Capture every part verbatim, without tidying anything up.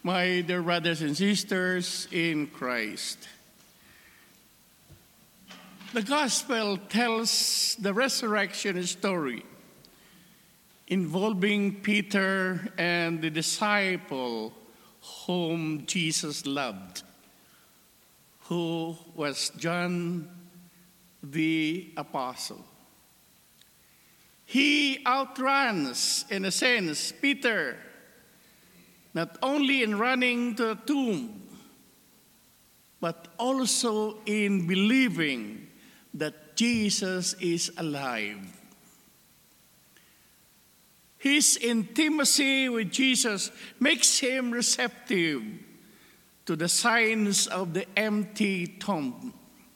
My dear brothers and sisters in Christ, the gospel tells the resurrection story involving Peter and the disciple whom Jesus loved, who was John the Apostle. He outruns, in a sense, Peter, not only in running to the tomb, but also in believing that Jesus is alive. His intimacy with Jesus makes him receptive to the signs of the empty tomb.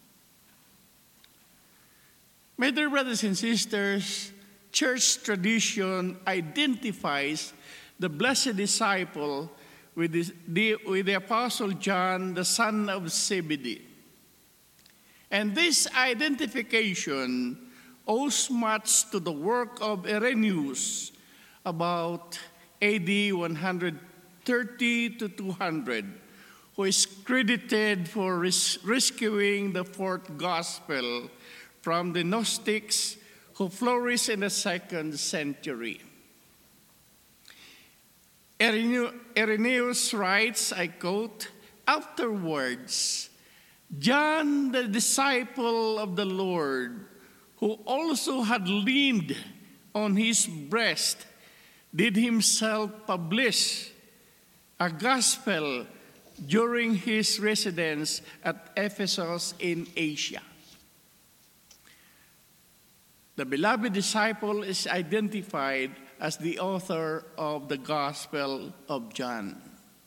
My dear brothers and sisters, church tradition identifies the blessed disciple with the, the, with the Apostle John, the son of Zebedee. And this identification owes much to the work of Irenaeus about A D one thirty to two hundred, who is credited for res- rescuing the fourth gospel from the Gnostics who flourished in the second century. Irenaeus writes, I quote, "Afterwards, John, the disciple of the Lord, who also had leaned on his breast, did himself publish a gospel during his residence at Ephesus in Asia." The beloved disciple is identified as the author of the Gospel of John.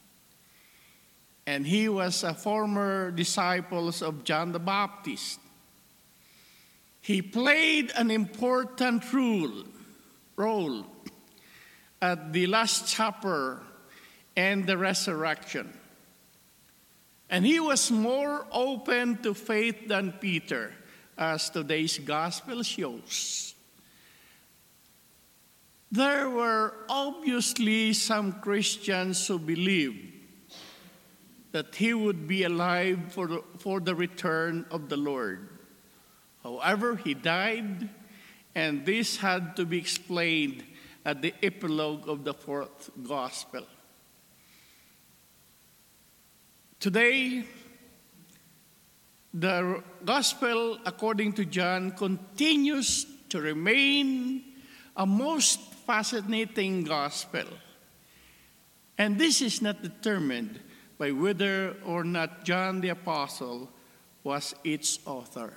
And he was a former disciple of John the Baptist. He played an important role, role at the Last Supper and the resurrection. And he was more open to faith than Peter, as today's gospel shows. There were obviously some Christians who believed that he would be alive for the, for the return of the Lord. However, he died, and this had to be explained at the epilogue of the fourth gospel. Today, the gospel according to John continues to remain a most fascinating gospel. And this is not determined by whether or not John the Apostle was its author.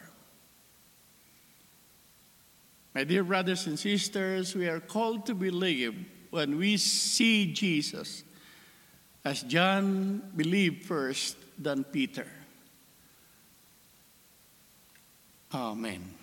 My dear brothers and sisters, we are called to believe when we see Jesus as John believed first than Peter. Amen.